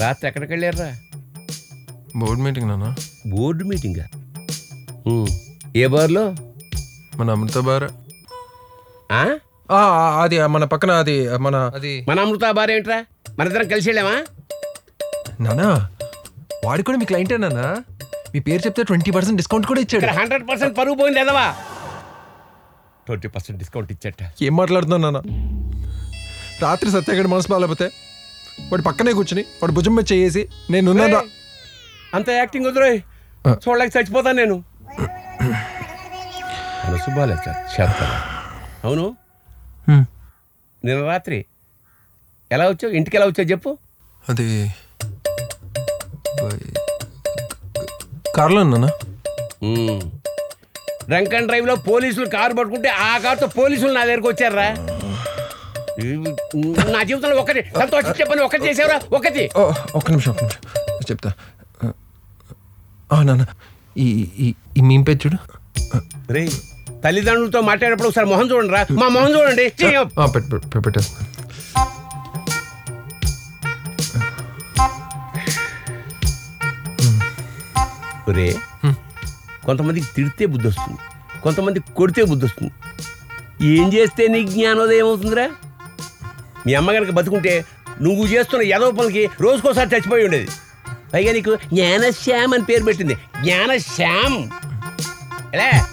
రాత్రి ఎక్కడికి వెళ్ళారా? బోర్డు మీటింగ్ నాన్న. బోర్డు మీటింగా? ఏ బార్లో? మన అమృత బార్. ఆ? అది మన పక్కన, అది మన అమృత బార్ ఏంట్రా? మన ఇద్దరం కలిసి వెళ్ళామా? నానా వాడి కూడా మీ క్లయింటే నాన్న. మీ పేరు చెప్తే 20% డిస్కౌంట్ కూడా ఇచ్చాడు. 100% పరుగు పోయింది ఎదవా. 20% డిస్కౌంట్ ఇచ్చట. ఏం మాట్లాడుతున్నావు నాన్న? రాత్రి సత్యాగడ మనసు బాగాలేకపోతే వాడు పక్కనే కూర్చుని వాడు భుజం మీద చేసి నేను అంత యాక్టింగ్ వద్దురోయ్, చూడలేక చచ్చిపోతాను నేను. మనసు బాగాలేదు చేస్తాను. అవును, నిన్న రాత్రి ఎలా వచ్చావు? ఇంటికి ఎలా వచ్చావు చెప్పు. అది కార్లో నాన్న. డ్రంక్ అండ్ డ్రైవ్ లో పోలీసులు కారు పట్టుకుంటే ఆ కారుతో పోలీసులు నా దగ్గరకు వచ్చారా? నా జీవితంలో ఒకటి సంతోషం చెప్పని ఒకటి చేసేవరా? ఒకటి. ఒక్క నిమిషం చెప్తా. నాన్న ఈ మీమ్ పేజ్ చూడు. రే, తల్లిదండ్రులతో మాట్లాడేటప్పుడు ఒకసారి మొహం చూడండి రా. మా మొహం చూడండి. పెట్టేస్తున్నా. రే, కొంతమందికి తిడితే బుద్ధి వస్తుంది, కొంతమంది కొడితే బుద్ధి వస్తుంది. ఏం చేస్తే నీకు జ్ఞానోదయం అవుతుందిరా? మీ అమ్మ కనుక బతుకుంటే నువ్వు చేస్తున్న ఏదో పనికి రోజుకోసారి చచ్చిపోయి ఉండేది. పైగా నీకు జ్ఞానశ్యామ్ అని పేరు పెట్టింది. జ్ఞానశ్యామ్. ఎలా